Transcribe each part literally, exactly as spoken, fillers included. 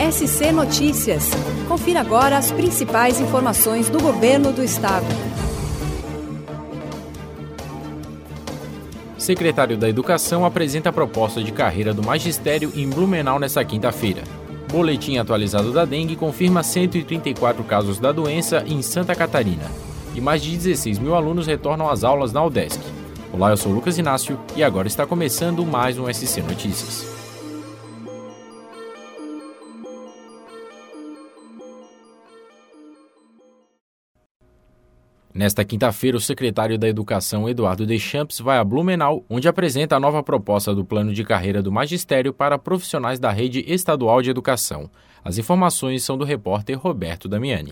S C Notícias. Confira agora as principais informações do Governo do Estado. Secretário da Educação apresenta a proposta de carreira do magistério em Blumenau nesta quinta-feira. Boletim atualizado da dengue confirma cento e trinta e quatro casos da doença em Santa Catarina. E mais de dezesseis mil alunos retornam às aulas na UDESC. Olá, eu sou Lucas Inácio e agora está começando mais um S C Notícias. Nesta quinta-feira, o secretário da Educação, Eduardo Deschamps, vai a Blumenau, onde apresenta a nova proposta do plano de carreira do magistério para profissionais da rede estadual de educação. As informações são do repórter Roberto Damiani.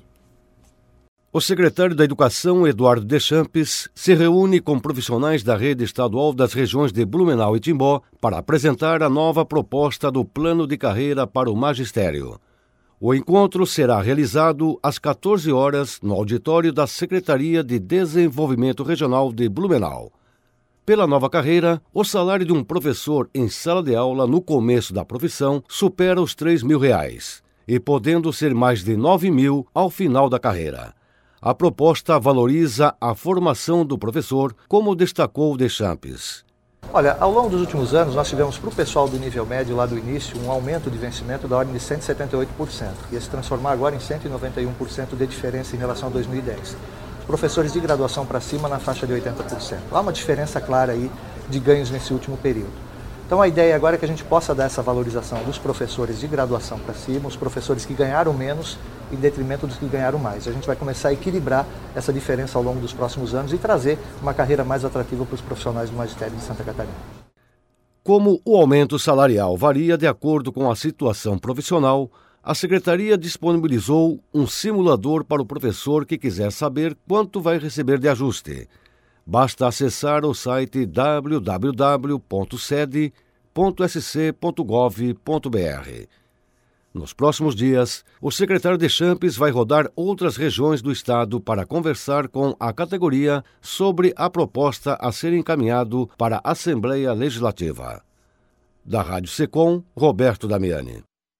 O secretário da Educação, Eduardo Deschamps, se reúne com profissionais da rede estadual das regiões de Blumenau e Timbó para apresentar a nova proposta do plano de carreira para o magistério. O encontro será realizado às quatorze horas no auditório da Secretaria de Desenvolvimento Regional de Blumenau. Pela nova carreira, o salário de um professor em sala de aula no começo da profissão supera os três mil reais, e podendo ser mais de nove mil ao final da carreira. A proposta valoriza a formação do professor, como destacou Deschamps. Olha, ao longo dos últimos anos, nós tivemos para o pessoal do nível médio, lá do início, um aumento de vencimento da ordem de cento e setenta e oito por cento, que ia se transformar agora em cento e noventa e um por cento de diferença em relação a dois mil e dez. Os professores de graduação para cima na faixa de oitenta por cento. Há uma diferença clara aí de ganhos nesse último período. Então a ideia agora é que a gente possa dar essa valorização dos professores de graduação para cima, os professores que ganharam menos em detrimento dos que ganharam mais. A gente vai começar a equilibrar essa diferença ao longo dos próximos anos e trazer uma carreira mais atrativa para os profissionais do magistério de Santa Catarina. Como o aumento salarial varia de acordo com a situação profissional, a Secretaria disponibilizou um simulador para o professor que quiser saber quanto vai receber de ajuste. Basta acessar o site w w w ponto sede ponto s c ponto gov ponto b r. Nos próximos dias, o secretário Deschamps vai rodar outras regiões do estado para conversar com a categoria sobre a proposta a ser encaminhado para a Assembleia Legislativa. Da Rádio Secom, Roberto Damiani.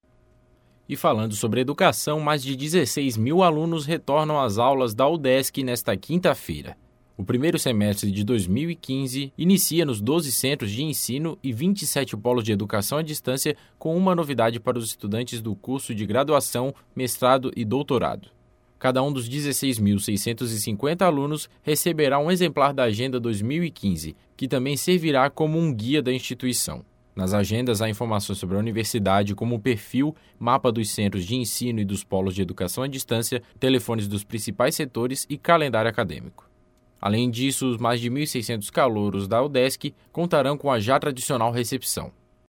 E falando sobre educação, mais de dezesseis mil alunos retornam às aulas da UDESC nesta quinta-feira. O primeiro semestre de dois mil e quinze inicia nos doze centros de ensino e vinte e sete polos de educação à distância, com uma novidade para os estudantes do curso de graduação, mestrado e doutorado. Cada um dos dezesseis mil seiscentos e cinquenta alunos receberá um exemplar da Agenda dois mil e quinze, que também servirá como um guia da instituição. Nas agendas há informações sobre a universidade, como o perfil, mapa dos centros de ensino e dos polos de educação à distância, telefones dos principais setores e calendário acadêmico. Além disso, os mais de mil e seiscentos calouros da UDESC contarão com a já tradicional recepção.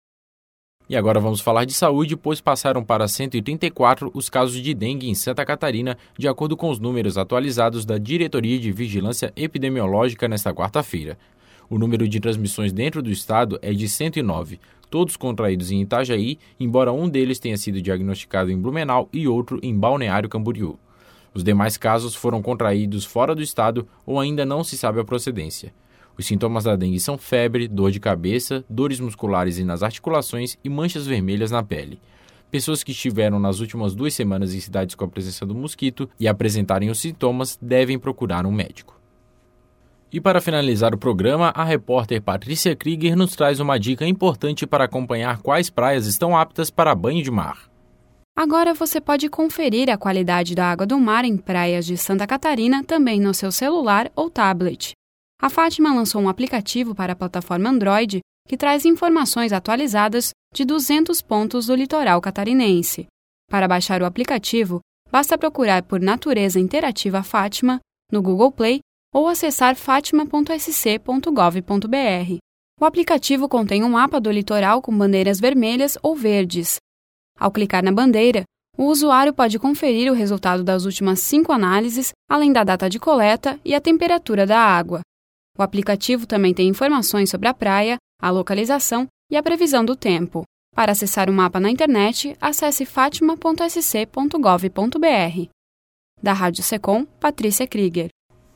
E agora vamos falar de saúde, pois passaram para cento e trinta e quatro os casos de dengue em Santa Catarina, de acordo com os números atualizados da Diretoria de Vigilância Epidemiológica nesta quarta-feira. O número de transmissões dentro do estado é de cento e nove, todos contraídos em Itajaí, embora um deles tenha sido diagnosticado em Blumenau e outro em Balneário Camboriú. Os demais casos foram contraídos fora do estado ou ainda não se sabe a procedência. Os sintomas da dengue são febre, dor de cabeça, dores musculares e nas articulações e manchas vermelhas na pele. Pessoas que estiveram nas últimas duas semanas em cidades com a presença do mosquito e apresentarem os sintomas devem procurar um médico. E para finalizar o programa, a repórter Patrícia Krieger nos traz uma dica importante para acompanhar quais praias estão aptas para banho de mar. Agora você pode conferir a qualidade da água do mar em praias de Santa Catarina também no seu celular ou tablet. A Fátima lançou um aplicativo para a plataforma Android que traz informações atualizadas de duzentos pontos do litoral catarinense. Para baixar o aplicativo, basta procurar por Natureza Interativa Fátima no Google Play ou acessar fatima ponto s c ponto gov ponto b r. O aplicativo contém um mapa do litoral com bandeiras vermelhas ou verdes. Ao clicar na bandeira, o usuário pode conferir o resultado das últimas cinco análises, além da data de coleta e a temperatura da água. O aplicativo também tem informações sobre a praia, a localização e a previsão do tempo. Para acessar o mapa na internet, acesse fatima ponto s c ponto gov ponto b r. Da Rádio Secom, Patrícia Krieger.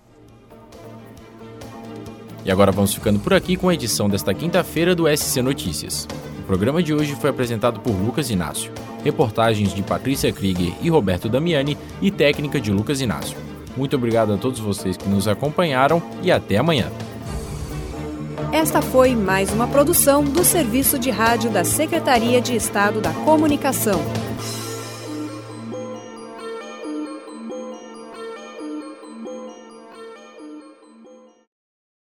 E agora vamos ficando por aqui com a edição desta quinta-feira do S C Notícias. O programa de hoje foi apresentado por Lucas Inácio. reportagens de Patrícia Krieger e Roberto Damiani e técnica de Lucas Inácio. Muito obrigado a todos vocês que nos acompanharam e até amanhã. Esta foi mais uma produção do Serviço de Rádio da Secretaria de Estado da Comunicação.